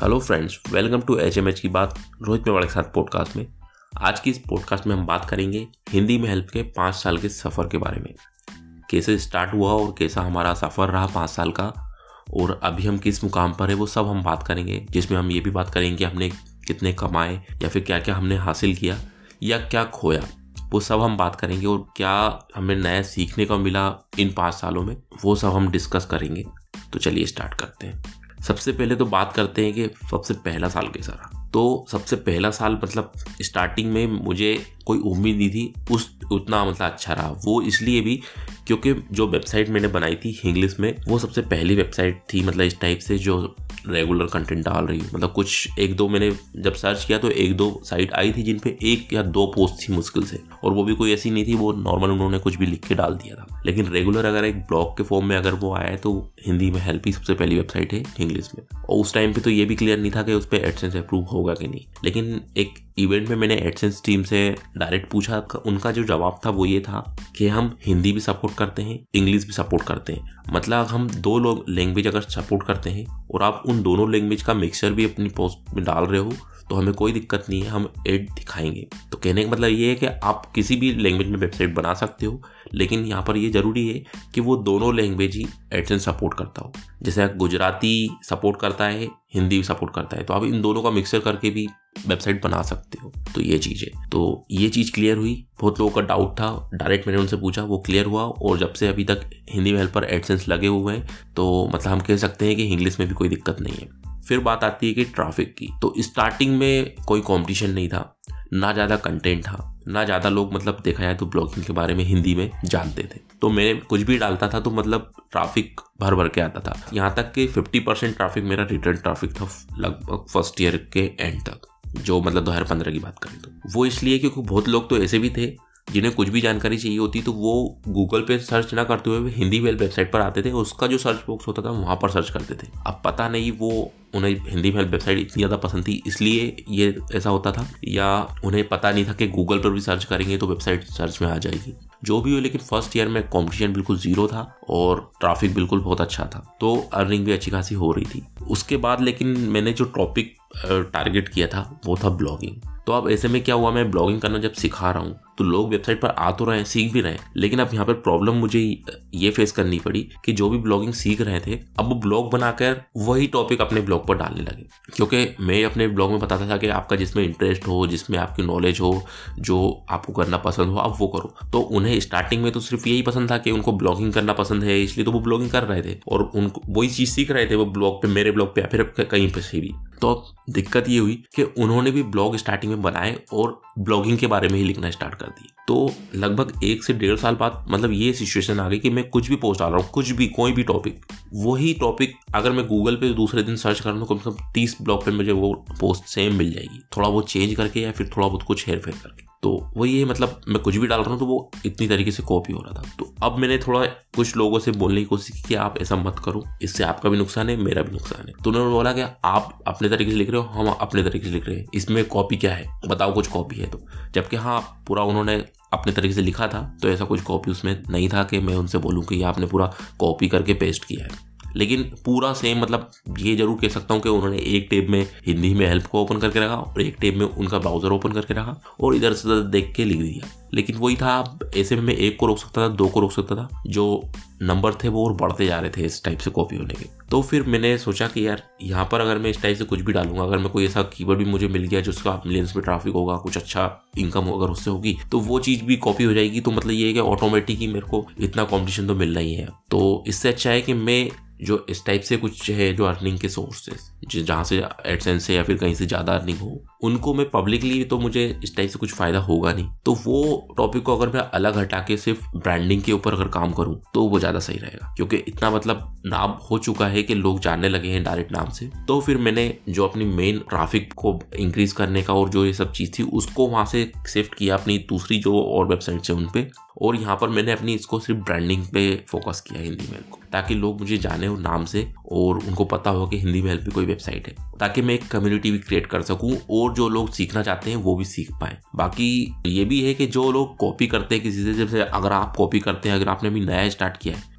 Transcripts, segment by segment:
Hello friends, welcome to HMH की बात रोहित मेवाड़ के साथ पॉडकास्ट में। आज की इस पॉडकास्ट में हम बात करेंगे हिंदी में हेल्प के 5 साल के सफ़र के बारे में। कैसे स्टार्ट हुआ और कैसा हमारा सफ़र रहा 5 साल का, और अभी हम किस मुकाम पर है वो सब हम बात करेंगे। जिसमें हम ये भी बात करेंगे कि हमने कितने कमाए या फिर क्या क्या हमने हासिल किया या क्या खोया, वो सब हम बात करेंगे। और क्या हमें नया सीखने को मिला इन 5 सालों में, वो सब हम डिस्कस करेंगे। तो चलिए स्टार्ट करते हैं। सबसे पहले तो बात करते हैं कि सबसे पहला साल कैसा रहा। तो सबसे पहला साल मतलब स्टार्टिंग में मुझे कोई उम्मीद नहीं थी उतना मतलब अच्छा रहा। वो इसलिए भी क्योंकि जो वेबसाइट मैंने बनाई थी इंग्लिश में, वो सबसे पहली वेबसाइट थी मतलब इस टाइप से जो रेगुलर कंटेंट डाल रही हूँ। मतलब कुछ एक दो मैंने जब सर्च किया तो 1-2 साइट आई थी जिन पे 1 या 2 पोस्ट थी मुश्किल से, और वो भी कोई ऐसी नहीं थी, वो नॉर्मल उन्होंने कुछ भी लिख के डाल दिया था। लेकिन रेगुलर अगर एक ब्लॉग के फॉर्म में अगर वो आया है तो हिंदी में हेल्प ही सबसे पहली वेबसाइट है इंग्लिश में। और उस टाइम पे तो ये भी क्लियर नहीं था कि उस पर एडसेंस अप्रूव होगा कि नहीं। लेकिन एक इवेंट में मैंने एडसेंस टीम से डायरेक्ट पूछा, उनका जो जवाब था वो ये था कि हम हिंदी भी सपोर्ट करते हैं, इंग्लिश भी सपोर्ट करते हैं। मतलब हम 2 लोग लैंग्वेज अगर सपोर्ट करते हैं और आप उन दोनों लैंग्वेज का मिक्सचर भी अपनी पोस्ट में डाल रहे हो तो हमें कोई दिक्कत नहीं है, हम ऐड दिखाएंगे। तो कहने का मतलब ये है कि आप किसी भी लैंग्वेज में वेबसाइट बना सकते हो, लेकिन यहाँ पर ये ज़रूरी है कि वो दोनों लैंग्वेज ही एडसेंस सपोर्ट करता हो। जैसे गुजराती सपोर्ट करता है, हिंदी भी सपोर्ट करता है, तो आप इन दोनों का मिक्सर करके भी वेबसाइट बना सकते हो। तो ये चीज़ है। तो ये चीज़ क्लियर हुई। बहुत लोगों का डाउट था, डायरेक्ट मैंने उनसे पूछा, वो क्लियर हुआ। और जब से अभी तक हिंदी में हेल्प पर एडसेंस लगे हुए हैं तो मतलब हम कह सकते हैं कि इंग्लिश में भी कोई दिक्कत नहीं है। फिर बात आती है कि ट्रैफिक की। तो स्टार्टिंग में कोई कंपटीशन नहीं था, ना ज़्यादा कंटेंट था, ना ज़्यादा लोग मतलब देखा जाए तो ब्लॉगिंग के बारे में हिंदी में जानते थे। तो मैं कुछ भी डालता था तो मतलब ट्रैफिक भर भर के आता था। यहाँ तक कि 50% ट्रैफिक मेरा रिटर्न ट्रैफिक था लगभग फर्स्ट ईयर के एंड तक, जो मतलब 2015 की बात करें तो। वो इसलिए क्योंकि बहुत लोग तो ऐसे भी थे जिन्हें कुछ भी जानकारी चाहिए होती तो वो गूगल पे सर्च ना करते हुए हिंदी वेबसाइट पर आते थे, उसका जो सर्च बॉक्स होता था वहाँ पर सर्च करते थे। अब पता नहीं वो उन्हें हिंदी में वेबसाइट इतनी ज़्यादा पसंद थी इसलिए ये ऐसा होता था, या उन्हें पता नहीं था कि गूगल पर भी सर्च करेंगे तो वेबसाइट सर्च में आ जाएगी। जो भी हो, लेकिन फर्स्ट ईयर में कंपटीशन बिल्कुल ज़ीरो था और ट्रैफिक बिल्कुल बहुत अच्छा था, तो अर्निंग भी अच्छी खासी हो रही थी। उसके बाद लेकिन मैंने जो टॉपिक टारगेट किया था वो था ब्लॉगिंग। तो अब ऐसे में क्या हुआ, मैं ब्लॉगिंग करना जब सिखा रहा हूँ तो लोग वेबसाइट पर आ तो रहे हैं, सीख भी रहे हैं, लेकिन अब यहाँ पर प्रॉब्लम मुझे ये फेस करनी पड़ी कि जो भी ब्लॉगिंग सीख रहे थे अब वो ब्लॉग बनाकर वही टॉपिक अपने ब्लॉग पर डालने लगे। क्योंकि मैं अपने ब्लॉग में बताता था कि आपका जिसमें इंटरेस्ट हो, जिसमें आपकी नॉलेज हो, जो आपको करना पसंद हो आप वो करो। तो उन्हें स्टार्टिंग में तो सिर्फ यही पसंद था कि उनको ब्लॉगिंग करना पसंद है, इसलिए तो वो ब्लॉगिंग कर रहे थे और उनको वही चीज़ सीख रहे थे वो ब्लॉग पे, मेरे ब्लॉग पे या फिर कहीं पे से भी। तो दिक्कत ये हुई कि उन्होंने भी ब्लॉग स्टार्टिंग में बनाए और ब्लॉगिंग के बारे में ही लिखना स्टार्ट कर दिए। तो लगभग 1 से 1.5 साल बाद मतलब ये सिचुएशन आ गई कि मैं कुछ भी पोस्ट डाल रहा हूँ, कुछ भी कोई भी टॉपिक, वही टॉपिक अगर मैं गूगल पे दूसरे दिन सर्च करूँ तो कम से कम 30 ब्लॉग पे मुझे वो पोस्ट सेम मिल जाएगी, थोड़ा बहुत चेंज करके या फिर थोड़ा बहुत कुछ हेर फेर करके। तो वही है, मतलब मैं कुछ भी डाल रहा हूँ तो वो इतनी तरीके से कॉपी हो रहा था। तो अब मैंने थोड़ा कुछ लोगों से बोलने की कोशिश की कि आप ऐसा मत करो, इससे आपका भी नुकसान है, मेरा भी नुकसान है। तो उन्होंने बोला कि आप अपने तरीके से लिख रहे हो, हम अपने तरीके से लिख रहे हैं, इसमें कॉपी क्या है, बताओ कुछ कॉपी है तो। जबकि हाँ, पूरा उन्होंने अपने तरीके से लिखा था तो ऐसा कुछ कॉपी उसमें नहीं था कि मैं उनसे बोलूँ कि ये आपने पूरा कॉपी करके पेस्ट किया है। लेकिन पूरा सेम, मतलब ये जरूर कह सकता हूँ कि उन्होंने एक टैब में हिंदी में हेल्प को ओपन करके रखा और एक टैब में उनका ब्राउज़र ओपन करके रखा और इधर से देख के लिख दिया। लेकिन वही था, ऐसे में मैं 1 को रोक सकता था, 2 को रोक सकता था, जो नंबर थे वो और बढ़ते जा रहे थे इस टाइप से कॉपी होने के। तो फिर मैंने सोचा कि यार यहाँ पर अगर मैं इस टाइप से कुछ भी डालूंगा, अगर मैं कोई ऐसा कीवर्ड भी मुझे मिल गया जिसका मिलियंस में ट्रैफिक होगा, कुछ अच्छा इनकम अगर उससे होगी तो वो चीज़ भी कॉपी हो जाएगी। तो मतलब ये है कि ऑटोमेटिक ही मेरे को इतना कॉम्पिटिशन तो मिलना ही है। तो इससे अच्छा है कि मैं जो इस टाइप से कुछ है जो अर्निंग के सोर्सेस जहाँ से एडसेंस से या फिर कहीं से ज़्यादा अर्निंग हो, उनको मैं पब्लिकली, तो मुझे इस टाइप से कुछ फ़ायदा होगा नहीं। तो वो टॉपिक को अगर मैं अलग हटा के सिर्फ ब्रांडिंग के ऊपर अगर काम करूँ तो वो ज़्यादा सही रहेगा, क्योंकि इतना मतलब नाम हो चुका है कि लोग जानने लगे हैं डायरेक्ट नाम से। तो फिर मैंने जो अपनी मेन ट्रैफिक को इंक्रीज करने का और जो ये सब चीज़ थी उसको वहाँ से शिफ्ट किया अपनी दूसरी जो और वेबसाइट्स है उन पे, और यहाँ पर मैंने अपनी इसको सिर्फ ब्रांडिंग पे फोकस किया हिंदी में को, ताकि लोग मुझे जाने हो नाम से और उनको पता हो कि हिंदी में हेल्प भी कोई वेबसाइट है, ताकि मैं एक कम्युनिटी भी क्रिएट कर सकूं और जो लोग सीखना चाहते हैं वो भी सीख पाएं। बाकी ये भी है कि जो लोग कॉपी करते हैं किसी से, जैसे अगर आप कॉपी करते हैं, अगर आपने अभी नया स्टार्ट किया है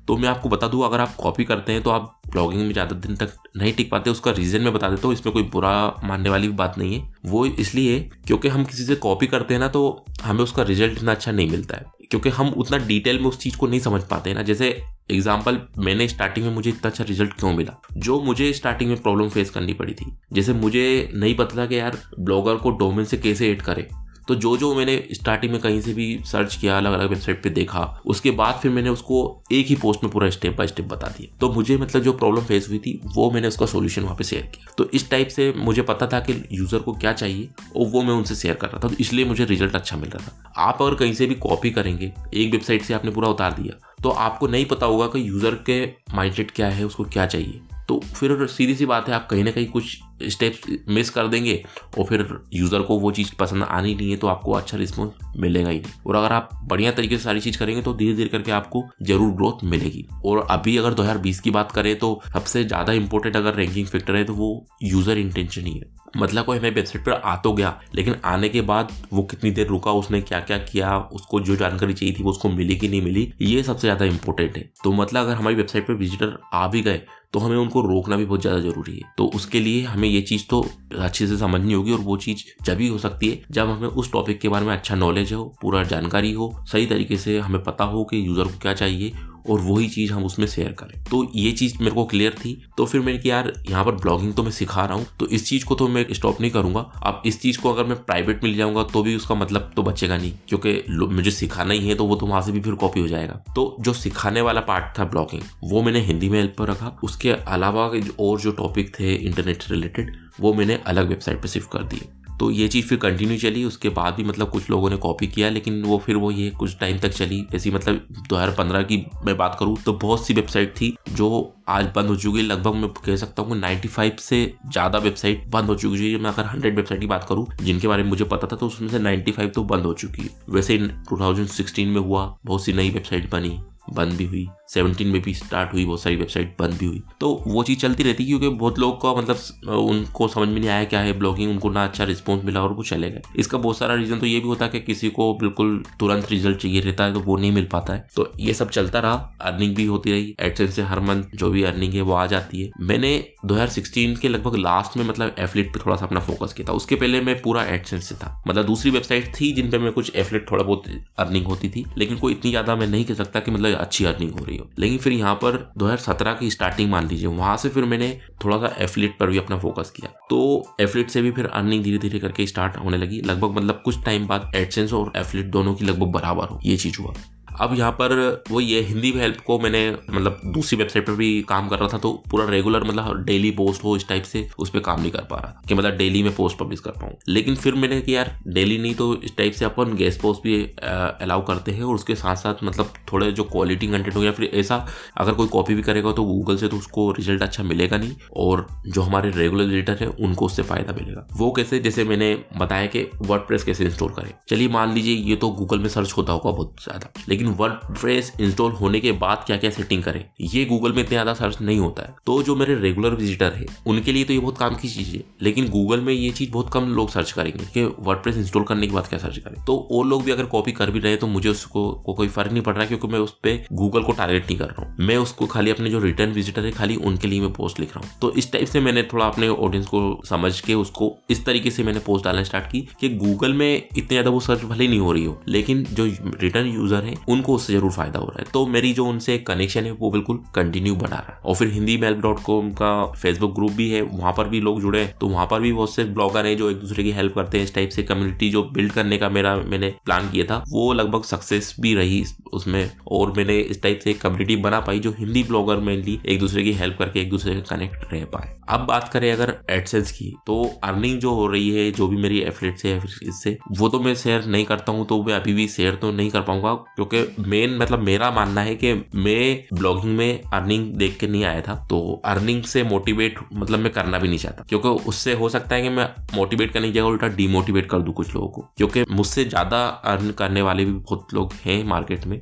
तो मैं आपको बता दूं, अगर आप कॉपी करते हैं तो आप ब्लॉगिंग में ज़्यादा दिन तक नहीं टिक पाते। उसका रीज़न मैं बता देता हूँ, इसमें कोई बुरा मानने वाली भी बात नहीं है। वो इसलिए क्योंकि हम किसी से कॉपी करते हैं ना, तो हमें उसका रिजल्ट इतना अच्छा नहीं मिलता है, क्योंकि हम उतना डिटेल में उस चीज़ को नहीं समझ पाते हैं ना। जैसे एग्जाम्पल, मैंने स्टार्टिंग में मुझे इतना अच्छा रिजल्ट क्यों मिला, जो मुझे स्टार्टिंग में प्रॉब्लम फेस करनी पड़ी थी। जैसे मुझे नहीं पता था कि यार ब्लॉगर को डोमेन से कैसे ऐड करें, तो जो मैंने स्टार्टिंग में कहीं से भी सर्च किया, अलग अलग वेबसाइट पे देखा, उसके बाद फिर मैंने उसको एक ही पोस्ट में पूरा स्टेप बाय स्टेप बता दिया। तो मुझे मतलब जो प्रॉब्लम फेस हुई थी वो मैंने उसका सॉल्यूशन वहाँ पे शेयर किया। तो इस टाइप से मुझे पता था कि यूज़र को क्या चाहिए और वो मैं उनसे शेयर कर रहा था, तो इसलिए मुझे रिजल्ट अच्छा मिल रहा था। आप अगर कहीं से भी कॉपी करेंगे, एक वेबसाइट से आपने पूरा उतार दिया, तो आपको नहीं पता होगा कि यूज़र के माइंडसेट क्या है, उसको क्या चाहिए। तो फिर सीधी सी बात है, आप कहीं ना कहीं कुछ स्टेप्स मिस कर देंगे और फिर यूज़र को वो चीज़ पसंद आनी नहीं है, तो आपको अच्छा रिस्पॉन्स मिलेगा ही नहीं। और अगर आप बढ़िया तरीके से सारी चीज़ करेंगे तो धीरे धीरे करके आपको जरूर ग्रोथ मिलेगी। और अभी अगर 2020 की बात करें तो सबसे ज़्यादा इंपॉर्टेंट अगर रैंकिंग फैक्टर है तो वो यूज़र इंटेंशन ही है। मतलब कोई हमें वेबसाइट पर आ तो गया, लेकिन आने के बाद वो कितनी देर रुका, उसने क्या क्या किया, उसको जो जानकारी चाहिए थी वो उसको मिली कि नहीं मिली, ये सबसे ज़्यादा इंपॉर्टेंट है। तो मतलब अगर हमारी वेबसाइट पर विजिटर आ भी गए तो हमें उनको रोकना भी बहुत ज़्यादा जरूरी है। तो उसके लिए हमें ये चीज़ तो अच्छे से समझनी होगी, और वो चीज़ जब ही हो सकती है जब हमें उस टॉपिक के बारे में अच्छा नॉलेज हो, पूरा जानकारी हो, सही तरीके से हमें पता हो कि यूज़र को क्या चाहिए और वही चीज़ हम उसमें शेयर करें। तो ये चीज़ मेरे को क्लियर थी। तो फिर मैंने कहा यार यहाँ पर ब्लॉगिंग तो मैं सिखा रहा हूँ, तो इस चीज़ को तो मैं स्टॉप नहीं करूँगा। अब इस चीज़ को अगर मैं प्राइवेट में ले जाऊँगा तो भी उसका मतलब तो बचेगा नहीं, क्योंकि मुझे सिखाना ही है, तो वो तो वहाँ से भी फिर कॉपी हो जाएगा। तो जो सिखाने वाला पार्ट था ब्लॉगिंग, वो मैंने हिंदी में हेल्प पर रखा। उसके अलावा और जो टॉपिक थे इंटरनेट से रिलेटेड, वो मैंने अलग वेबसाइट पर शिफ्ट कर दिए। तो ये चीज़ फिर कंटिन्यू चली। उसके बाद भी मतलब कुछ लोगों ने कॉपी किया, लेकिन वो फिर वो ये कुछ टाइम तक चली। जैसी मतलब 2015 की मैं बात करूँ तो बहुत सी वेबसाइट थी जो आज बंद हो चुकी है। लगभग मैं कह सकता हूँ 95 से ज़्यादा वेबसाइट बंद हो चुकी है। मैं अगर 100 वेबसाइट की बात करूँ जिनके बारे में मुझे पता था, तो उसमें से 95 तो बंद हो चुकी है। वैसे 2016 में हुआ, बहुत सी नई वेबसाइट बनी, बंद भी हुई। 17 में भी स्टार्ट हुई, बहुत सारी वेबसाइट बंद भी हुई। तो वो चीज़ चलती रहती, क्योंकि बहुत लोग का मतलब उनको समझ में नहीं आया क्या है ब्लॉगिंग, उनको ना अच्छा रिस्पॉन्स मिला और वो चले गए। इसका बहुत सारा रीज़न तो ये भी होता है कि किसी को बिल्कुल तुरंत रिजल्ट चाहिए रहता है, तो वो नहीं मिल पाता है। तो ये सब चलता रहा, अर्निंग भी होती रही। एडसेंस से हर मंथ जो भी अर्निंग है वो आ जाती है। मैंने 2016 के लगभग लास्ट में मतलब एफिलिएट पे थोड़ा सा अपना फोकस किया था। उसके पहले मैं पूरा एडसेंस से था। मतलब दूसरी वेबसाइट थी जिन पे मैं कुछ एफिलिएट थोड़ा बहुत अर्निंग होती थी, लेकिन कोई इतनी ज़्यादा मैं नहीं कह सकता कि मतलब अच्छी अर्निंग हो रही हो। लेकिन फिर यहाँ पर 2017 की स्टार्टिंग मान लीजिए, वहां से फिर मैंने थोड़ा सा एफिलिएट पर भी अपना फोकस किया। तो एफिलिएट से भी फिर अर्निंग धीरे धीरे करके स्टार्ट होने लगी। लगभग मतलब कुछ टाइम बाद एडसेंस और एफिलिएट दोनों की लगभग बराबर हो, ये चीज हुआ। अब यहाँ पर वो ये हिंदी में हेल्प को मैंने मतलब दूसरी वेबसाइट पर भी काम कर रहा था, तो पूरा रेगुलर मतलब डेली पोस्ट हो इस टाइप से उस पर काम नहीं कर पा रहा कि मतलब डेली में पोस्ट पब्लिश कर पाऊँ। लेकिन फिर मैंने कि यार डेली नहीं तो इस टाइप से अपन गेस्ट पोस्ट भी अलाउ करते हैं, और उसके साथ साथ मतलब थोड़े जो क्वालिटी कंटेंट हो, या फिर ऐसा अगर कोई कॉपी भी करेगा तो गूगल से तो उसको रिजल्ट अच्छा मिलेगा नहीं, और जो हमारे रेगुलर विजिटर है उनको उससे फायदा मिलेगा। वो कैसे, जैसे मैंने बताया कि वर्डप्रेस कैसे इंस्टॉल करें। चलिए मान लीजिए ये तो गूगल में सर्च होता होगा बहुत ज्यादा, लेकिन वर्डप्रेस इंस्टॉल होने के बाद क्या क्या सेटिंग करें, ये गूगल में इतना ज्यादा सर्च नहीं होता है। तो जो मेरे रेगुलर विजिटर है उनके लिए तो ये बहुत काम की चीज है, लेकिन गूगल में ये चीज बहुत कम लोग सर्च करेंगे कि वर्डप्रेस इंस्टॉल करने के बाद क्या सर्च करें। तो वो लोग भी अगर कॉपी कर भी रहे तो मुझे उसको कोई फर्क नहीं पड़ रहा, क्योंकि मैं उस पर गूगल को टारगेट नहीं कर रहा हूँ। मैं उसको खाली अपने जो रिटर्न विजिटर है खाली उनके लिए मैं पोस्ट लिख रहा हूँ। तो इस टाइप से मैंने थोड़ा अपने ऑडियंस को समझ के उसको इस तरीके से मैंने पोस्ट डालना स्टार्ट की कि गूगल में इतने ज्यादा वो सर्च भले नहीं हो रही हो, लेकिन जो रिटर्न यूजर है उनको उससे जरूर फायदा हो रहा है। तो मेरी जो उनसे कनेक्शन है वो बिल्कुल कंटिन्यू बढ़ा रहा है। और फिर hindimehelp.com का फेसबुक ग्रुप भी है, वहां पर भी लोग जुड़े हैं। तो वहां पर भी बहुत से ब्लॉगर हैं जो एक दूसरे की हेल्प करते हैं। इस टाइप से कम्युनिटी जो बिल्ड करने का मैंने प्लान किया था वो लगभग सक्सेस भी रही उसमें, और मैंने इस टाइप से कम्युनिटी बना पाई जो हिंदी ब्लॉगर मेनली एक दूसरे की हेल्प करके एक दूसरे से कनेक्ट रह पाए। अब बात करें अगर एडसेंस की, तो अर्निंग जो हो रही है जो भी मेरी एफिलिएट से इससे, वो तो मैं शेयर नहीं करता हूँ। तो मैं अभी भी शेयर तो नहीं कर पाऊंगा, क्योंकि मेन मतलब मेरा मानना है कि मैं ब्लॉगिंग में अर्निंग देख के नहीं आया था। तो अर्निंग से मोटिवेट मतलब मैं करना भी नहीं चाहता, क्योंकि उससे हो सकता है कि मैं मोटिवेट करने की जगह उल्टा डिमोटिवेट कर दूं कुछ लोगों को, क्योंकि मुझसे ज्यादा अर्न करने वाले भी बहुत लोग हैं मार्केट में।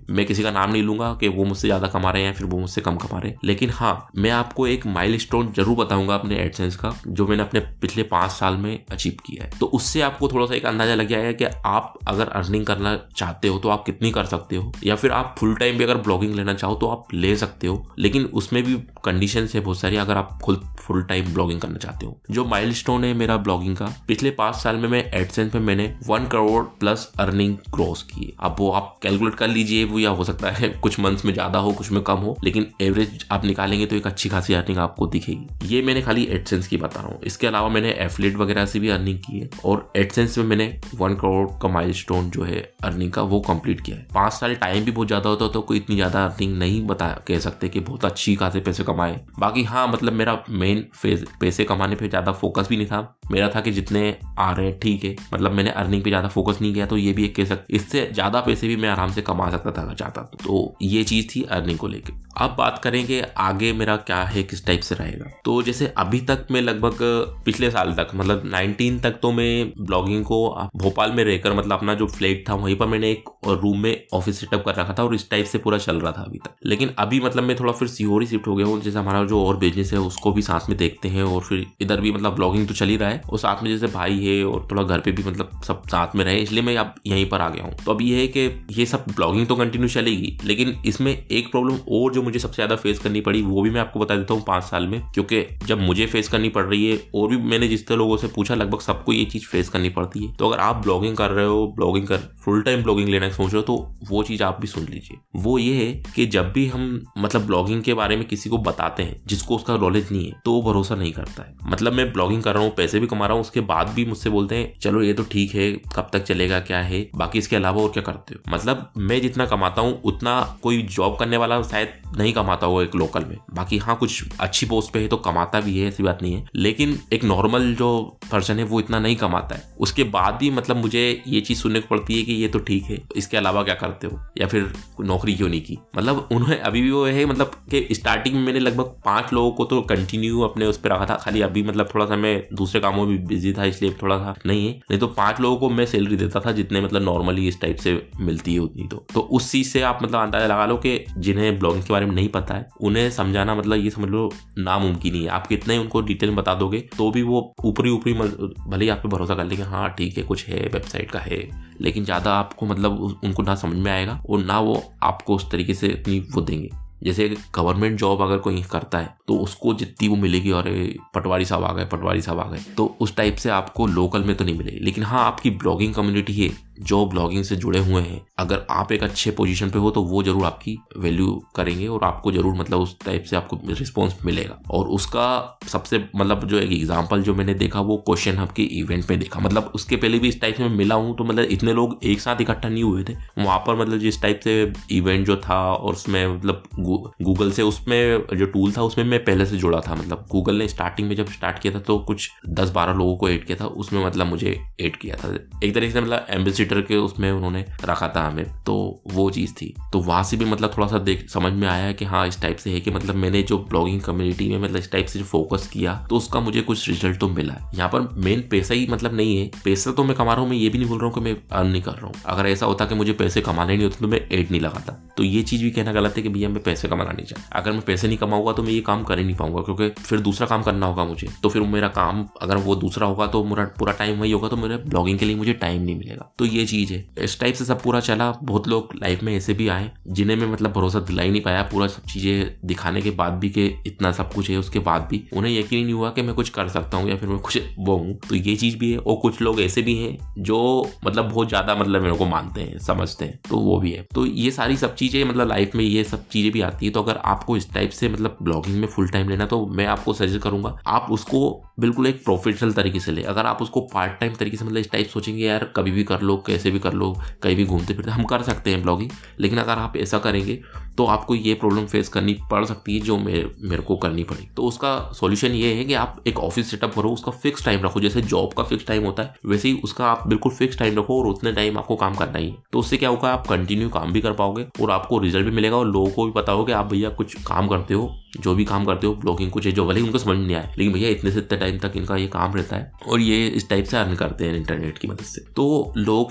मैं किसी का नाम नहीं लूंगा कि वो मुझसे ज्यादा कमा रहे हैं या फिर वो मुझसे कम कमा रहे हैं, लेकिन हाँ मैं आपको एक माइलस्टोन जरूर बताऊंगा अपने एडसेंस का जो मैंने अपने पिछले 5 साल में अचीव किया है। तो उससे आपको थोड़ा सा एक अंदाजा लग जाएगा कि आप अगर अर्निंग करना चाहते हो तो आप कितनी कर सकते हो, या फिर आप फुल टाइम भी अगर ब्लॉगिंग लेना चाहो तो आप ले सकते हो, लेकिन उसमें भी कंडीशन है बहुत सारी अगर आप खुद फुल टाइम ब्लॉगिंग करना चाहते हो। जो माइलस्टोन है मेरा ब्लॉगिंग का, पिछले 5 साल में मैं एडसेंस में मैंने 1 करोड़ प्लस अर्निंग क्रॉस की है। अब वो आप कैलकुलेट कर लीजिए, वो या हो सकता है कुछ मंथ्स में ज्यादा हो कुछ में कम हो, लेकिन एवरेज आप निकालेंगे तो एक अच्छी खासी अर्निंग आपको दिखेगी। ये मैंने खाली एडसेंस की बता रहा हूँ। इसके अलावा मैंने एफिलिएट वगैरह से भी अर्निंग की है और एडसेंस में मैंने 1 करोड़ का माइलस्टोन जो है अर्निंग का वो कंप्लीट किया है। 5 साल टाइम भी बहुत ज्यादा होता है तो कोई इतनी ज्यादा अर्निंग नहीं कह सकते कि बहुत अच्छी खासे पैसे कमाए। बाकी हाँ मतलब मेरा मेन पैसे कमाने पे ज्यादा फोकस भी नहीं था, मेरा था कि जितने आ रहे हैं ठीक है, मतलब मैंने अर्निंग पे ज्यादा फोकस नहीं किया। तो ये भी एक कह सकते इससे ज्यादा पैसे भी मैं आराम से कमा सकता था अगर चाहता। तो ये चीज थी अर्निंग को लेके। अब बात करेंगे आगे मेरा क्या है, किस टाइप से रहेगा। तो जैसे अभी तक मैं लगभग पिछले साल तक मतलब 19 तक तो मैं ब्लॉगिंग को भोपाल में रहकर मतलब अपना जो फ्लैट था वहीं पर मैंने एक रूम में ऑफिस सेटअप कर रखा था और इस टाइप से पूरा चल रहा था अभी तक। लेकिन अभी मतलब मैं थोड़ा फिर सीहोर शिफ्ट हो गया हूँ, जैसे हमारा जो और बिजनेस है उसको भी साथ में देखते हैं और फिर इधर भी मतलब ब्लॉगिंग तो चल ही रहा है और साथ में जैसे भाई है और थोड़ा घर पे भी मतलब सब साथ में रहे, इसलिए मैं अब यहीं पर आ गया हूँ। तो अब ये है कि ये सब ब्लॉगिंग तो कंटिन्यू चलेगी, लेकिन इसमें एक प्रॉब्लम और जो मुझे सबसे ज्यादा फेस करनी पड़ी वो भी मैं आपको बता देता हूँ 5 साल में, क्योंकि जब मुझे फेस करनी पड़ रही है और भी मैंने जितने लोगों से पूछा लगभग सबको ये चीज फेस करनी पड़ती है। तो अगर आप ब्लॉगिंग कर रहे हो, ब्लॉगिंग कर फुल टाइम ब्लॉगिंग लेना सोच रहे हो तो वो चीज आप भी सुन लीजिए। वो ये है कि जब भी हम मतलब ब्लॉगिंग के बारे में किसी को बताते हैं जिसको उसका नॉलेज नहीं है तो वो भरोसा नहीं करता है। मतलब मैं ब्लॉगिंग कर रहा हूँ, पैसे भी कमा रहा हूँ, उसके बाद भी मुझसे बोलते हैं चलो ये तो ठीक है, कब तक चलेगा, क्या है, बाकी इसके अलावा और क्या करते हो। मतलब मैं जितना कमाता हूँ उतना कोई जॉब करने वाला शायद नहीं कमाता हो एक लोकल में। बाकी हाँ कुछ अच्छी पोस्ट पे है तो कमाता भी है, ऐसी बात नहीं है, लेकिन एक नॉर्मल जो पर्सन है वो इतना नहीं कमाता है। उसके बाद भी मतलब मुझे ये चीज सुनने को पड़ती है कि ये तो ठीक है, इसके अलावा क्या करते हो, या फिर नौकरी क्यों नहीं की। मतलब उन्हें अभी भी वो है मतलब कि स्टार्टिंग में मैंने लगभग 5 लोगों को तो कंटिन्यू अपने उस पर रखा था, खाली अभी मतलब थोड़ा सा मैं दूसरे कामों में बिजी था इसलिए थोड़ा सा नहीं तो 5 लोगों को मैं सैलरी देता था जितने मतलब नॉर्मली इस टाइप से मिलती है उतनी। तो उस चीज से आप मतलब अंदाजा लगा लो कि जिन्हें ब्लॉगिंग के बारे में नहीं पता है उन्हें समझाना मतलब ये समझ लो नामुमकिन ही है। आप कितने उनको डिटेल में बता दोगे तो भी वो ऊपरी भले ही आप पे भरोसा कर लेंगे, हाँ ठीक है कुछ है वेबसाइट का है, लेकिन ज्यादा आपको मतलब उनको ना समझ में आएगा और ना वो आपको उस तरीके से इतनी वो देंगे। जैसे गवर्नमेंट जॉब अगर कोई करता है तो उसको जितनी वो मिलेगी, और पटवारी साहब आ गए, तो उस टाइप से आपको लोकल में तो नहीं मिलेगी। लेकिन हाँ आपकी ब्लॉगिंग कम्युनिटी है जो ब्लॉगिंग से जुड़े हुए हैं, अगर आप एक अच्छे पोजीशन पे हो तो वो जरूर आपकी वैल्यू करेंगे और आपको जरूर मतलब उस टाइप से आपको रिस्पॉन्स मिलेगा। और उसका सबसे मतलब जो एक एग्जांपल जो मैंने देखा वो क्वेश्चन हब के इवेंट में देखा। मतलब उसके पहले भी इस टाइप से मैं मिला हूँ तो मतलब इतने लोग एक साथ इकट्ठा नहीं हुए थे वहां पर। मतलब जिस टाइप से इवेंट जो था और उसमें मतलब गूगल से उसमें जो टूल था उसमें मैं पहले से जुड़ा था। मतलब गूगल ने स्टार्टिंग में जब स्टार्ट किया था तो कुछ 10-12 लोगों को ऐड किया था, उसमें मतलब मुझे ऐड किया था एक तरीके से, मतलब एम्बेसडर के उसमें उन्होंने रखा था हमें। तो वो चीज थी, तो वहां से भी मतलब थोड़ा सा समझ में आया कि हाँ इस टाइप से है कि मतलब मैंने जो ब्लॉगिंग कम्युनिटी में मतलब इस टाइप से फोकस किया तो उसका मुझे कुछ रिजल्ट तो मिला है। यहाँ पर मेन पैसा ही मतलब नहीं है, पैसा तो मैं कमा रहा हूँ, मैं ये भी नहीं बोल रहा हूँ कि मैं अर्न नहीं कर रहा हूँ। अगर ऐसा होता कि मुझे पैसे कमाने नहीं होते तो मैं ऐड नहीं लगाता। तो ये चीज भी कहना गलत है कि भैया मैं पैसे कमाना नहीं चाहता। अगर मैं पैसे नहीं कमाऊंगा तो मैं ये काम कर ही नहीं पाऊंगा, क्योंकि फिर दूसरा काम करना होगा मुझे। तो फिर मेरा काम अगर वो दूसरा होगा तो मेरा पूरा टाइम वही होगा, तो मेरे ब्लॉगिंग के लिए मुझे टाइम नहीं मिलेगा। तो ये चीज है, इस टाइप से सब पूरा चला। बहुत लोग लाइफ में ऐसे भी आए जिन्हें मैं मतलब भरोसा दिला ही नहीं पाया, पूरा सब चीजें दिखाने के बाद भी कि इतना सब कुछ है, उसके बाद भी उन्हें यकीन ही नहीं हुआ कि मैं कुछ कर सकता हूँ या फिर मैं कुछ वो हूँ। तो ये चीज भी है। और कुछ लोग ऐसे भी हैं जो मतलब बहुत ज्यादा मतलब मेरे को मानते हैं, समझते हैं, तो वो भी है। तो ये सारी सब चीजें मतलब लाइफ में ये सब चीजें भी आती है। तो अगर आपको इस टाइप से मतलब ब्लॉगिंग में फुल टाइम लेना तो मैं आपको सजेस्ट करूंगा आप उसको बिल्कुल एक प्रोफेशनल तरीके से ले। अगर आप उसको पार्ट टाइम तरीके से मतलब इस टाइप सोचेंगे यार कभी भी कर लो, कैसे भी कर लो, कहीं भी घूमते फिरते हम कर सकते हैं ब्लॉगिंग, लेकिन अगर आप ऐसा करेंगे तो आपको ये प्रॉब्लम फेस करनी पड़ सकती है जो मेरे को करनी पड़ी। तो उसका सॉल्यूशन ये है कि आप एक ऑफिस सेटअप करो, उसका फिक्स टाइम रखो। जैसे जॉब का फिक्स टाइम होता है वैसे ही उसका आप बिल्कुल फिक्स टाइम रखो और उतने टाइम आपको काम करना ही है। तो उससे क्या होगा, आप कंटिन्यू काम भी कर पाओगे और आपको रिजल्ट भी मिलेगा और लोगों को भी पता होगा कि आप भैया कुछ काम करते हो, जो भी काम करते हो ब्लॉगिंग कुछ है जो भले ही उनको समझ नहीं आए, लेकिन भैया इतने से इतने टाइम तक इनका ये काम रहता है और ये इस टाइप से अर्न करते हैं इंटरनेट की मदद से। तो लोग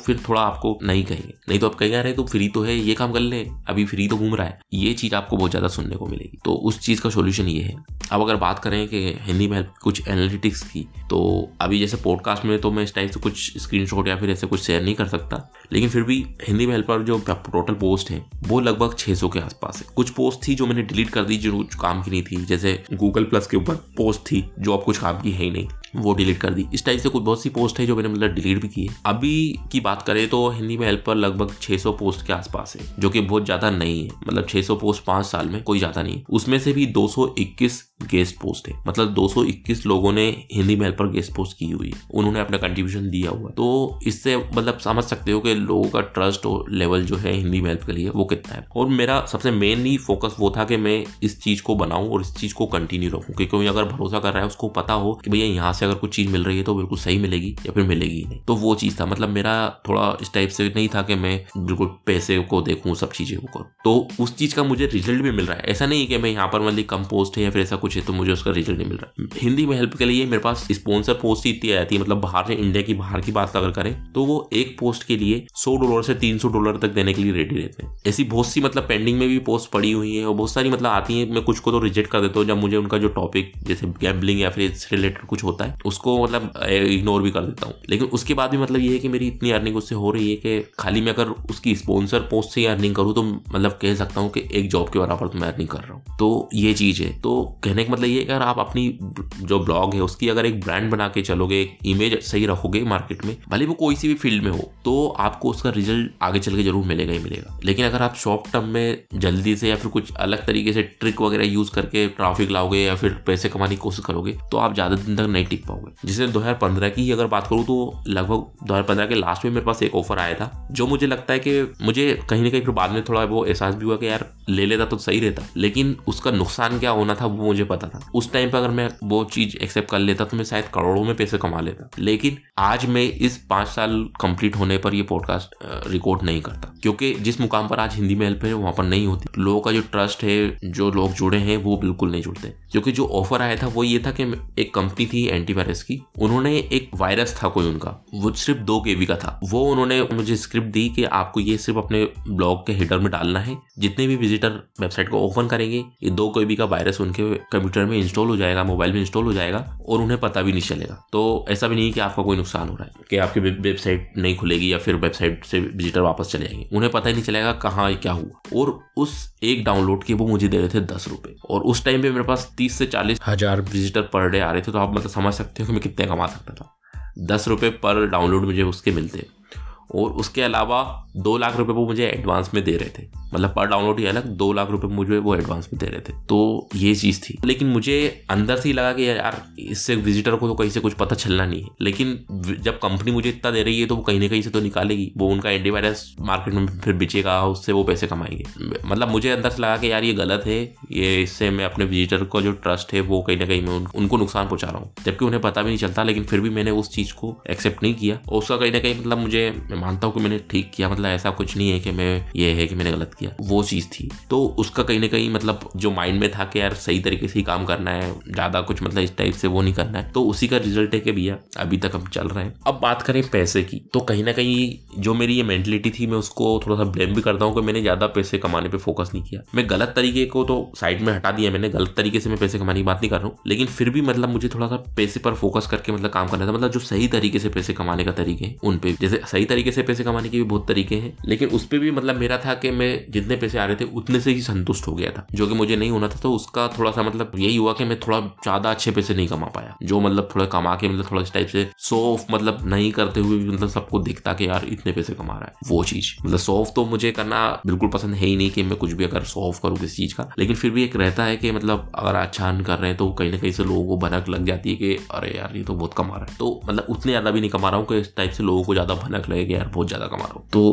लोग फिर थोड़ा आपको नहीं कहेंगे, नहीं तो आप कहेंगे अरे तो फ्री तो है, ये काम कर ले, अभी फ्री तो घूम रहा है। ये चीज आपको बहुत ज्यादा सुनने को मिलेगी। तो उस चीज का सोल्यूशन ये है। अब अगर बात करें कि हिंदी में कुछ एनालिटिक्स की, तो अभी जैसे पॉडकास्ट में तो मैं इस टाइप से कुछ स्क्रीनशॉट या फिर ऐसे कुछ शेयर नहीं कर सकता, लेकिन फिर भी हिंदी में हेल्प पर जो टोटल पोस्ट है वो लगभग 600 के आसपास है। कुछ पोस्ट थी जो मैंने डिलीट कर दी, जो कुछ काम की नहीं थी, जैसे गूगल प्लस के ऊपर पोस्ट थी जो अब कुछ काम की है ही नहीं, वो डिलीट कर दी। इस टाइप से कुछ बहुत सी पोस्ट है जो मैंने मतलब डिलीट भी की है। अभी की बात करें तो हिंदी में हेल्प पर लगभग 600 पोस्ट के आसपास है, जो कि बहुत ज्यादा नहीं है। मतलब 600 पोस्ट 5 साल में कोई ज्यादा नहीं है। उसमें से भी 221 गेस्ट पोस्ट है, मतलब 221 लोगों ने हिंदी में हेल्प पर गेस्ट पोस्ट की हुई है, उन्होंने अपना कंट्रीब्यूशन दिया हुआ। तो इससे मतलब समझ सकते हो कि लोगों का ट्रस्ट और लेवल जो है हिंदी में हेल्प के लिए वो कितना है। और मेरा सबसे मेनली फोकस वो था कि मैं इस चीज को बनाऊं और इस चीज को कंटिन्यू रखूं, क्योंकि कोई अगर भरोसा कर रहा है उसको पता हो कि भैया यहाँ से अगर कुछ चीज मिल रही है तो बिल्कुल सही मिलेगी या फिर मिलेगी ही नहीं। तो वो चीज था। मतलब मेरा थोड़ा इस टाइप से नहीं था कि मैं बिल्कुल पैसे को देखूं, सब चीजें को करूं। तो उस चीज का मुझे रिजल्ट भी मिल रहा है। ऐसा नहीं कि मैं यहाँ पर मतलब कम पोस्ट है या फिर ऐसा कुछ है तो मुझे उसका रिजल्ट नहीं मिल रहा है। हिंदी में हेल्प के लिए मेरे पास स्पॉन्सर पोस्ट ही इतनी आती है, मतलब बाहर से, इंडिया की बाहर की बात अगर करें तो वो एक पोस्ट के लिए $100 से $300 तक देने के लिए रेडी रहते हैं। ऐसी बहुत सी मतलब पेंडिंग में भी पोस्ट पड़ी हुई है और बहुत सारी मतलब आती है। मैं कुछ को तो रिजेक्ट कर देता हूँ जब मुझे उनका जो टॉपिक जैसे गैम्बलिंग या फिर इससे रिलेटेड कुछ होता है उसको मतलब इग्नोर भी कर देता हूँ। लेकिन उसके बाद भी मतलब ये है कि मेरी इतनी अर्निंग उससे हो रही है कि खाली मैं अगर उसकी स्पॉन्सर पोस्ट से ही अर्निंग करूँ तो मतलब कह सकता हूँ कि एक जॉब के बराबर तो मैं अर्निंग कर रहा हूँ। तो ये चीज है। तो कहने का मतलब ये अगर आप अपनी जो ब्लॉग है उसकी अगर एक ब्रांड बना के चलोगे, एक इमेज सही रखोगे मार्केट में, भले वो कोई सी भी फील्ड में हो, तो आपको उसका रिजल्ट आगे चल के जरूर मिलेगा ही मिलेगा। लेकिन अगर आप शॉर्ट टर्म में जल्दी से या फिर कुछ अलग तरीके से ट्रिक वगैरह यूज करके ट्रैफिक लाओगे या फिर पैसे कमाने की कोशिश करोगे तो आप ज्यादा दिन तक नहीं टिक पाओगे। जैसे 2015 की अगर बात करूँ तो लगभग 2015 के लास्ट में मेरे पास एक ऑफर आया था जो मुझे लगता है कि मुझे कहीं ना कहीं फिर बाद में थोड़ा वो एहसास भी हुआ कि यार ले लेता तो सही रहता, लेकिन उसका नुकसान क्या होना था वो मुझे पता था। उस टाइम पर अगर मैं वो चीज एक्सेप्ट कर लेता तो मैं शायद करोड़ों में पैसे कमा लेता। लेकिन आज मैं इस 5 साल कंप्लीट होने पर ये पॉडकास्ट रिकॉर्ड नहीं करता, क्योंकि जिस मुकाम पर आज हिंदी में हेल्प है वहां पर नहीं होती। लोगों का जो ट्रस्ट है, जो लोग जुड़े हैं वो बिल्कुल नहीं जुड़ते। क्योंकि जो ऑफर आया था वो ये था कि एक कंपनी थी एंटीवायरस की, उन्होंने एक वायरस था कोई उनका, वो सिर्फ 2 KB का था। वो उन्होंने मुझे स्क्रिप्ट दी कि आपको ये सिर्फ अपने ब्लॉग के हेडर में डालना है, जितने भी विजिटर वेबसाइट को ओपन करेंगे ये 2 KB का वायरस उनके कंप्यूटर में इंस्टॉल हो जाएगा, मोबाइल में इंस्टॉल हो जाएगा और उन्हें पता भी नहीं चलेगा। तो ऐसा भी नहीं है कि आपका कोई नुकसान हो रहा है कि आपकी वेबसाइट नहीं खुलेगी या फिर वेबसाइट से विजिटर वापस चले जाएंगे, उन्हें पता ही नहीं चलेगा कहाँ क्या हुआ। और उस एक डाउनलोड के वो मुझे दे रहे थे 10 रुपए, और उस टाइम पे मेरे पास 30 से 40 हजार विजिटर पर डे आ रहे थे। तो आप मतलब समझ सकते हो कि मैं कितने कमा सकता था। 10 रुपए पर डाउनलोड मुझे उसके मिलते, और उसके अलावा 2 लाख रुपए वो मुझे एडवांस में दे रहे थे। मतलब पर डाउनलोड ही अलग, 2 लाख रुपए मुझे वो एडवांस में दे रहे थे। तो ये चीज़ थी। लेकिन मुझे अंदर से ही लगा कि यार इससे विजिटर को तो कहीं से कुछ पता चलना नहीं है। लेकिन जब कंपनी मुझे इतना दे रही है तो वो कहीं ना कहीं से तो निकालेगी, वो उनका एंटीवायरस मार्केट में फिर बेचेगा, उससे वो पैसे कमाएंगे। मतलब मुझे अंदर से लगा कि यार ये गलत है, ये इससे मैं अपने विजिटर को जो ट्रस्ट है वो कहीं ना कहीं मैं उनको नुकसान पहुंचा रहा हूँ, जबकि उन्हें पता भी नहीं चलता। लेकिन फिर भी मैंने उस चीज़ को एक्सेप्ट नहीं किया, और उसका कहीं ना कहीं मतलब मुझे, मैं मानता हूँ कि मैंने ठीक किया। मतलब ऐसा कुछ नहीं है कि मैं ये है कि मैंने गलत किया, वो चीज़ थी। तो उसका कहीं ना कहीं मतलब जो माइंड में था कि यार सही तरीके से ही काम करना है, ज़्यादा कुछ मतलब इस टाइप से वो नहीं करना है, तो उसी का रिजल्ट है कि भैया अभी तक हम चल रहे हैं। अब बात करें पैसे की, तो कहीं ना कहीं जो मेरी ये मेंटलिटी थी मैं उसको थोड़ा सा ब्लेम भी करता हूँ कि मैंने ज़्यादा पैसे कमाने पर फोकस नहीं किया। मैं गलत तरीके को तो साइड में हटा दिया मैंने, गलत तरीके से मैं पैसे कमाने की बात नहीं कर रहा हूँ, लेकिन फिर भी मतलब मुझे थोड़ा सा पैसे पर फोकस करके मतलब काम करना था। मतलब जो सही तरीके से पैसे कमाने का तरीके हैं उन पे, जैसे सही तरीके से पैसे कमाने के भी बहुत तरीके हैं, लेकिन उस पर भी मतलब मेरा था कि मैं जितने पैसे आ रहे थे उतने से ही संतुष्ट हो गया था, जो कि मुझे नहीं होना था। तो उसका थोड़ा सा मतलब यही हुआ कि मैं थोड़ा ज्यादा अच्छे पैसे नहीं कमा पाया, जो मतलब थोड़ा कमा के मतलब थोड़ा इस टाइप से शो ऑफ मतलब नहीं करते हुए मतलब सबको दिखता कि यार इतने पैसे कमा रहा है, वो चीज मतलब शो ऑफ तो मुझे करना बिल्कुल पसंद है ही नहीं कि मैं कुछ भी अगर शो ऑफ करूँ किसी चीज का। लेकिन फिर भी एक रहता है कि मतलब अगर अच्छा अर्न कर रहे हैं तो कहीं ना कहीं से लोगों को भनक लग जाती है कि अरे यार ये तो बहुत कमा रहा है। तो मतलब उतने ज्यादा भी नहीं कमा रहा हूँ कि इस टाइप से लोगों को ज्यादा भनक लगे कि यार बहुत ज्यादा कमा रहा हूँ। तो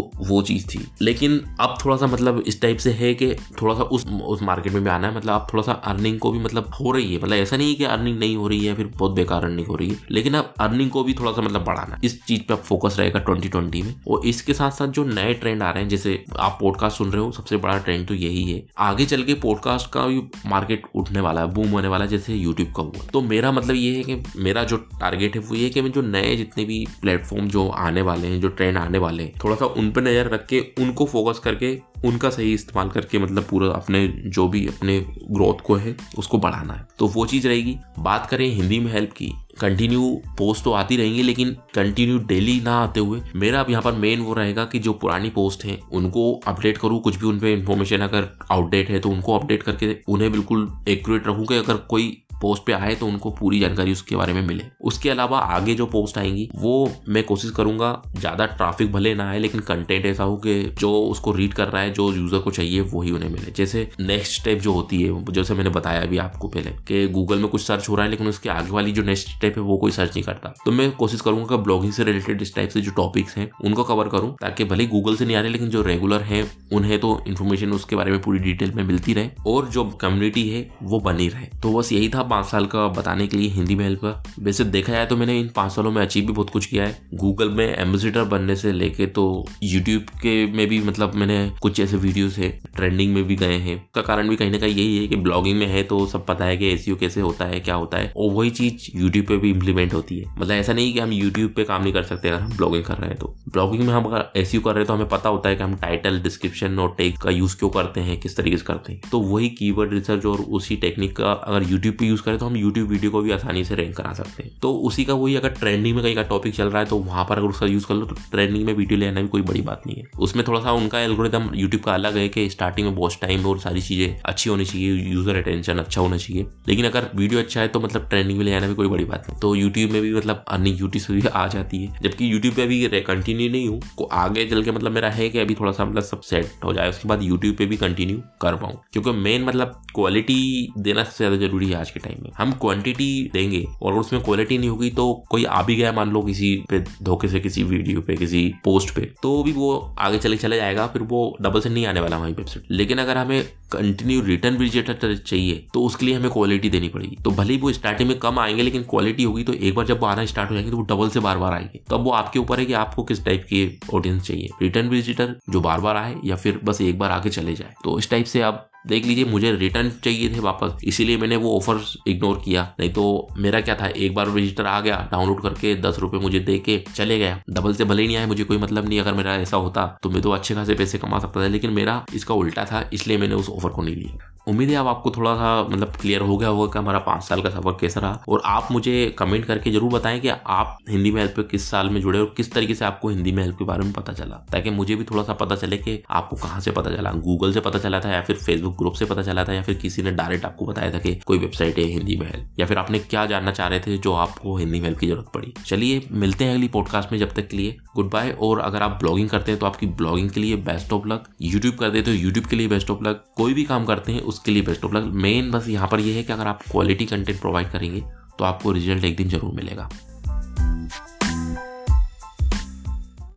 वो चीज़ थी। लेकिन अब थोड़ा सा मतलब इस टाइप से है कि थोड़ा सा उस मार्केट में भी आना है। मतलब अब थोड़ा सा अर्निंग को भी मतलब हो रही है, मतलब ऐसा नहीं है कि अर्निंग नहीं हो रही है फिर बहुत बेकार अर्निंग हो रही है, लेकिन अब अर्निंग को भी थोड़ा सा मतलब बढ़ाना, इस चीज पे अब फोकस रहेगा 2020 में। और इसके साथ साथ जो नए ट्रेंड आ रहे हैं, जैसे आप पॉडकास्ट सुन रहे हो, सबसे बड़ा ट्रेंड तो यही है। आगे चल के पॉडकास्ट का भी मार्केट उठने वाला है, बूम होने वाला है, जैसे यूट्यूब का हुआ। तो मेरा मतलब ये है कि मेरा जो टारगेट है वो ये है कि मैं जो नए जितने भी प्लेटफॉर्म जो आने वाले हैं, जो ट्रेंड आने वाले हैं, थोड़ा सा उन पर नजर रख के उनको फोकस करके उनका सही इस्तेमाल करके मतलब पूरा अपने जो भी अपने ग्रोथ को है उसको बढ़ाना है। तो वो चीज़ रहेगी। बात करें हिंदी में हेल्प की, कंटिन्यू पोस्ट तो आती रहेंगी, लेकिन कंटिन्यू डेली ना आते हुए मेरा अब यहाँ पर मेन वो रहेगा कि जो पुरानी पोस्ट हैं उनको अपडेट करूँ। कुछ भी उन पे इन्फॉर्मेशन अगर आउटडेट है तो उनको अपडेट करके उन्हें बिल्कुल एक्यूरेट रखूँ कि अगर कोई पोस्ट पे आए तो उनको पूरी जानकारी उसके बारे में मिले। उसके अलावा आगे जो पोस्ट आएंगी वो मैं कोशिश करूंगा ज़्यादा ट्रैफिक भले ना आए, लेकिन कंटेंट ऐसा हो कि जो उसको रीड कर रहा है, जो यूज़र को चाहिए वही उन्हें मिले। जैसे नेक्स्ट स्टेप जो होती है, जैसे मैंने बताया अभी आपको पहले कि गूगल में कुछ सर्च हो रहा है लेकिन उसके आगे वाली जो नेक्स्ट स्टेप है वो कोई सर्च नहीं करता, तो मैं कोशिश करूंगा कि ब्लॉगिंग से रिलेटेड इस टाइप से जो टॉपिक्स हैं उनको कवर करूँ, ताकि भले गूगल से नहीं आ रहे लेकिन जो रेगुलर हैं उन्हें तो इन्फॉर्मेशन उसके बारे में पूरी डिटेल में मिलती रहे और जो कम्युनिटी है वो बनी रहे। तो बस यही था 5 साल का बताने के लिए हिंदी में हेल्प का। वैसे देखा जाए तो मैंने इन 5 सालों में अचीव भी बहुत कुछ किया है। गूगल में एम्बेसडर बनने से लेके तो यूट्यूब के में भी मतलब मैंने कुछ ऐसे वीडियोस है ट्रेंडिंग में भी गए हैं। उसका कारण भी कहीं ना कहीं यही है कि ब्लॉगिंग में है तो सब पता है कि एसईओ कैसे होता है, क्या होता है, और वही चीज यूट्यूब पे भी इम्प्लीमेंट होती है। मतलब ऐसा नहीं कि हम यूट्यूब पे काम नहीं कर सकते अगर हम ब्लॉगिंग कर रहे हैं। तो ब्लॉगिंग में हम अगर एसईओ कर रहे हैं तो हमें पता होता है कि हम टाइटल, डिस्क्रिप्शन और टैग का यूज क्यों करते हैं, किस तरीके से करते हैं। तो वही कीवर्ड रिसर्च और उसी टेक्निक का अगर यूट्यूब पे यूज करें तो हम यूट्यूब वीडियो को भी आसानी से रैंक करा सकते हैं। तो उसी का वही, अगर ट्रेंडिंग में कहीं का टॉपिक चल रहा है तो वहां पर अगर उसका यूज कर लो तो ट्रेंडिंग में वीडियो लेना भी कोई बड़ी बात नहीं है। उसमें थोड़ा सा उनका एल्गोरिथम यूट्यूब का अलग है कि स्टार्टिंग में वॉच टाइम और सारी चीजें अच्छी होनी चाहिए, यूजर अटेंशन अच्छा होना चाहिए, लेकिन अगर वीडियो अच्छा है तो मतलब ट्रेंडिंग में ले आना भी कोई बड़ी बात नहीं। तो यूट्यूब में भी मतलब अर्निंग यूट्यूब से भी आ जाती है, जबकि यूट्यूब पे अभी कंटिन्यू नहीं हूँ। को आगे चल के मतलब मेरा है कि अभी थोड़ा सा मतलब सब सेट हो जाए उसके बाद यूट्यूब पे भी कंटिन्यू कर पाऊँ, क्योंकि मेन मतलब क्वालिटी देना सबसे ज्यादा जरूरी है आज के टाइम में। हम क्वांटिटी देंगे और उसमें क्वालिटी नहीं होगी तो कोई आ भी गया मान लो किसी पे धोखे से, किसी वीडियो पे, किसी पोस्ट पे, तो भी वो आगे चले जाएगा, फिर वो डबल से नहीं आने वाला वहीं पे। लेकिन अगर हमें कंटिन्यू रिटर्न विजिटर चाहिए तो उसके लिए हमें क्वालिटी देनी पड़ेगी। तो भले ही वो स्टार्टिंग में कम आएंगे लेकिन क्वालिटी होगी तो एक बार जब वो आना स्टार्ट हो जाएंगे तो वो डबल से बार बार आएंगे। तो अब वो आपके ऊपर है कि आपको किस टाइप की ऑडियंस चाहिए, रिटर्न विजिटर जो बार बार आए या फिर बस एक बार आके चले जाए। तो इस टाइप से आप देख लीजिए। मुझे रिटर्न चाहिए थे वापस, इसीलिए मैंने वो ऑफर्स इग्नोर किया। नहीं तो मेरा क्या था, एक बार विजिटर आ गया, डाउनलोड करके 10 रुपए मुझे दे के चले गया, डबल से भले ही नहीं आए, मुझे कोई मतलब नहीं। अगर मेरा ऐसा होता तो मैं तो अच्छे खासे पैसे कमा सकता था, लेकिन मेरा इसका उल्टा था, इसलिए मैंने उस ऑफर को नहीं लिया। उम्मीद है अब आपको थोड़ा सा मतलब क्लियर हो गया होगा कि हमारा 5 साल का सफर कैसा रहा। और आप मुझे कमेंट करके जरूर बताएं कि आप हिंदी में हेल्प पे किस साल में जुड़े और किस तरीके से आपको हिंदी में हेल्प के बारे में पता चला, ताकि मुझे भी थोड़ा सा पता चले कि आपको कहाँ से पता चला। गूगल से पता चला था या फिर फेसबुक ग्रुप से पता चला था या फिर किसी ने डायरेक्ट आपको बताया था कि कोई वेबसाइट है हिंदी में हेल्प, या फिर आपने क्या जानना चाह रहे थे जो आपको हिंदी में हेल्प की जरूरत पड़ी। चलिए मिलते हैं अगली पॉडकास्ट में, जब तक के लिए गुड बाय। और अगर आप ब्लॉगिंग करते हैं तो आपकी ब्लॉगिंग के लिए बेस्ट ऑफ लक, यूट्यूब करते हैं तो यूट्यूब के लिए बेस्ट ऑफ लक, कोई भी काम करते हैं उसके लिए best of luck. Main bus यहाँ पर यह है कि अगर आप क्वालिटी कंटेंट प्रोवाइड करेंगे तो आपको रिजल्ट एक दिन जरूर मिलेगा।